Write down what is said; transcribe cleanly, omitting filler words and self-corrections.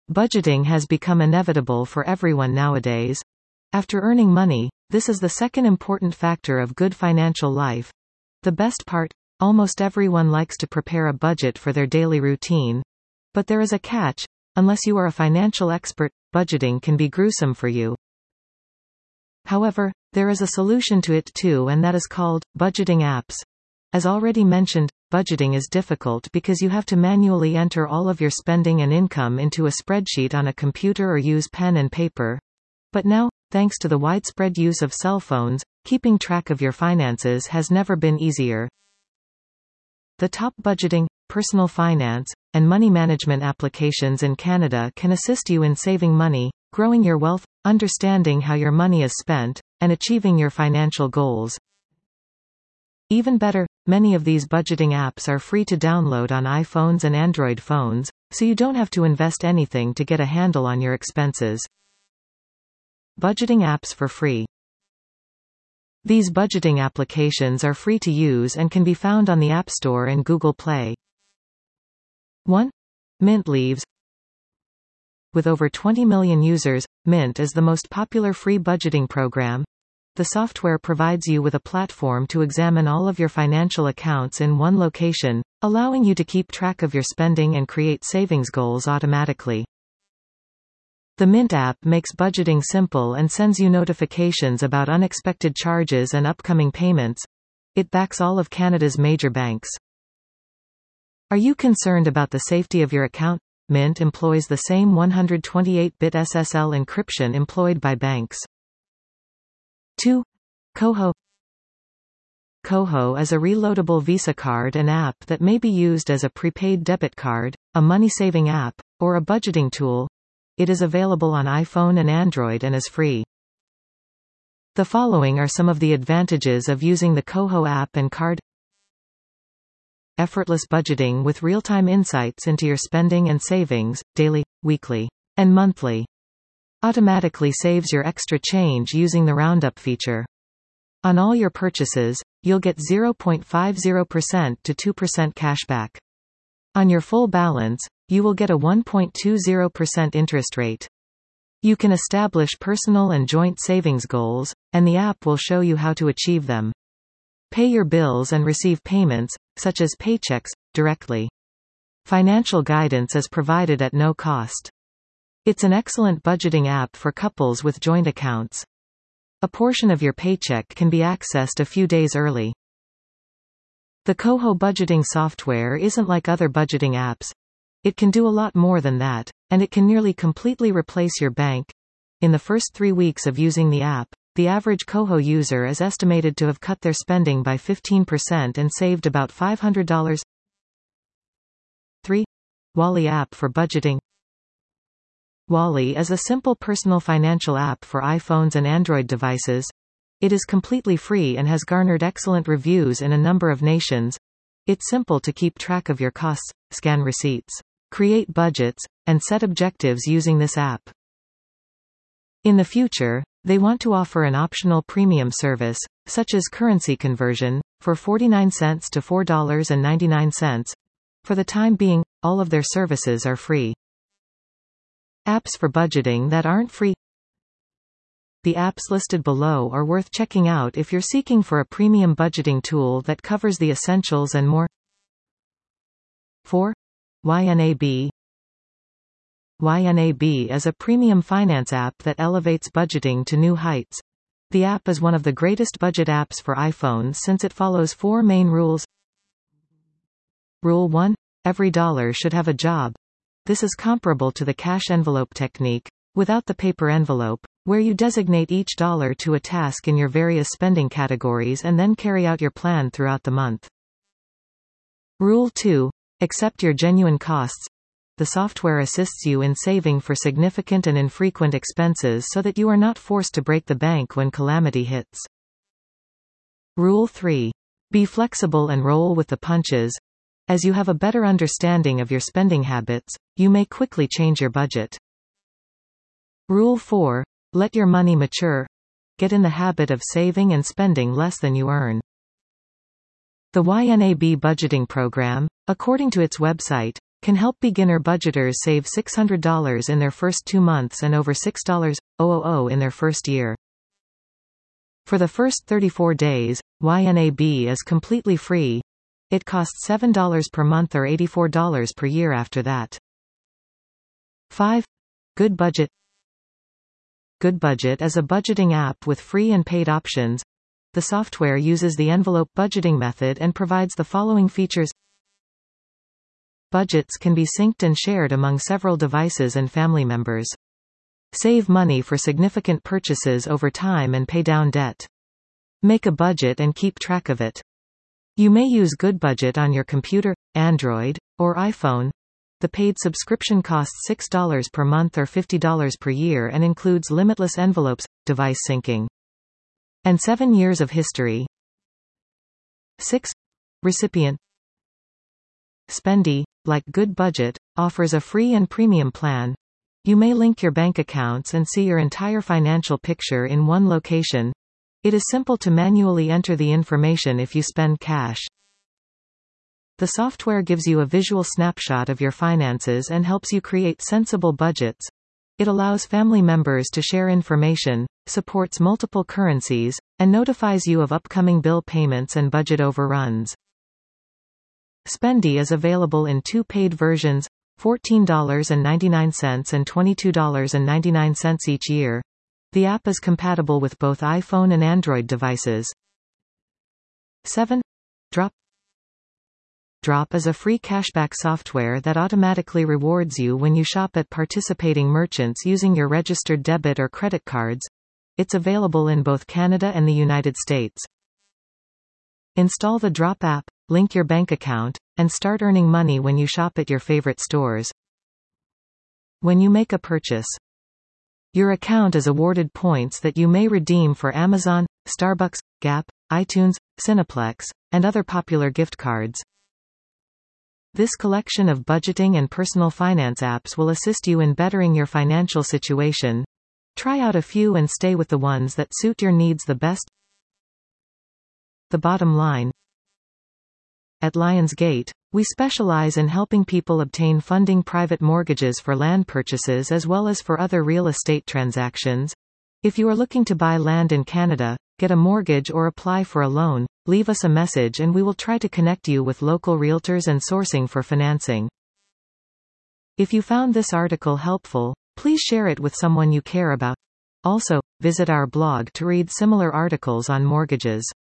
Budgeting has become inevitable for everyone nowadays. After earning money, this is the second important factor of good financial life. The best part, almost everyone likes to prepare a budget for their daily routine. But there is a catch: unless you are a financial expert, budgeting can be gruesome for you. However, there is a solution to it too, and that is called budgeting apps. As already mentioned, budgeting is difficult because you have to manually enter all of your spending and income into a spreadsheet on a computer or use pen and paper. But now, thanks to the widespread use of cell phones, keeping track of your finances has never been easier. The top budgeting, personal finance, and money management applications in Canada can assist you in saving money, growing your wealth, understanding how your money is spent, and achieving your financial goals. Even better, many of these budgeting apps are free to download on iPhones and Android phones, so you don't have to invest anything to get a handle on your expenses. Budgeting apps for free. These budgeting applications are free to use and can be found on the App Store and Google Play. 1. Mint Leaves. With over 20 million users, Mint is the most popular free budgeting program. The software provides you with a platform to examine all of your financial accounts in one location, allowing you to keep track of your spending and create savings goals automatically. The Mint app makes budgeting simple and sends you notifications about unexpected charges and upcoming payments. It backs all of Canada's major banks. Are you concerned about the safety of your account? Mint employs the same 128-bit SSL encryption employed by banks. 2. Koho. Koho is a reloadable Visa card and app that may be used as a prepaid debit card, a money-saving app, or a budgeting tool. It is available on iPhone and Android and is free. The following are some of the advantages of using the Koho app and card. Effortless budgeting with real-time insights into your spending and savings, daily, weekly, and monthly. Automatically saves your extra change using the Roundup feature. On all your purchases, you'll get 0.50% to 2% cashback. On your full balance, you will get a 1.20% interest rate. You can establish personal and joint savings goals, and the app will show you how to achieve them. Pay your bills and receive payments, such as paychecks, directly. Financial guidance is provided at no cost. It's an excellent budgeting app for couples with joint accounts. A portion of your paycheck can be accessed a few days early. The Koho budgeting software isn't like other budgeting apps. It can do a lot more than that, and it can nearly completely replace your bank. In the first 3 weeks of using the app, the average Koho user is estimated to have cut their spending by 15% and saved about $500. 3. Wally app for budgeting. Wally is a simple personal financial app for iPhones and Android devices. It is completely free and has garnered excellent reviews in a number of nations. It's simple to keep track of your costs, scan receipts, create budgets, and set objectives using this app. In the future, they want to offer an optional premium service, such as currency conversion, for 49 cents to $4.99. For the time being, all of their services are free. Apps for budgeting that aren't free. The apps listed below are worth checking out if you're seeking for a premium budgeting tool that covers the essentials and more. 4. YNAB. YNAB is a premium finance app that elevates budgeting to new heights. The app is one of the greatest budget apps for iPhones since it follows 4 main rules. Rule 1. Every dollar should have a job. This is comparable to the cash envelope technique, without the paper envelope, where you designate each dollar to a task in your various spending categories and then carry out your plan throughout the month. Rule 2. Accept your genuine costs. The software assists you in saving for significant and infrequent expenses so that you are not forced to break the bank when calamity hits. Rule 3. Be flexible and roll with the punches. As you have a better understanding of your spending habits, you may quickly change your budget. Rule 4. Let your money mature. Get in the habit of saving and spending less than you earn. The YNAB budgeting program, according to its website, can help beginner budgeters save $600 in their first 2 months and over $6,000 in their first year. For the first 34 days, YNAB is completely free. It costs $7 per month or $84 per year after that. 5. Good Budget. Good Budget is a budgeting app with free and paid options. The software uses the envelope budgeting method and provides the following features. Budgets can be synced and shared among several devices and family members. Save money for significant purchases over time and pay down debt. Make a budget and keep track of it. You may use Good Budget on your computer, Android, or iPhone. The paid subscription costs $6 per month or $50 per year and includes limitless envelopes, device syncing, and 7 years of history. 6. Recipient. Spendy, like Good Budget, offers a free and premium plan. You may link your bank accounts and see your entire financial picture in one location. It is simple to manually enter the information if you spend cash. The software gives you a visual snapshot of your finances and helps you create sensible budgets. It allows family members to share information, supports multiple currencies, and notifies you of upcoming bill payments and budget overruns. Spendy is available in 2 paid versions, $14.99 and $22.99 each year. The app is compatible with both iPhone and Android devices. 7. Drop. Drop is a free cashback software that automatically rewards you when you shop at participating merchants using your registered debit or credit cards. It's available in both Canada and the United States. Install the Drop app, link your bank account, and start earning money when you shop at your favorite stores. When you make a purchase, your account is awarded points that you may redeem for Amazon, Starbucks, Gap, iTunes, Cineplex, and other popular gift cards. This collection of budgeting and personal finance apps will assist you in bettering your financial situation. Try out a few and stay with the ones that suit your needs the best. The bottom line. At Lionsgate, we specialize in helping people obtain funding private mortgages for land purchases as well as for other real estate transactions. If you are looking to buy land in Canada, get a mortgage or apply for a loan, leave us a message and we will try to connect you with local realtors and sourcing for financing. If you found this article helpful, please share it with someone you care about. Also, visit our blog to read similar articles on mortgages.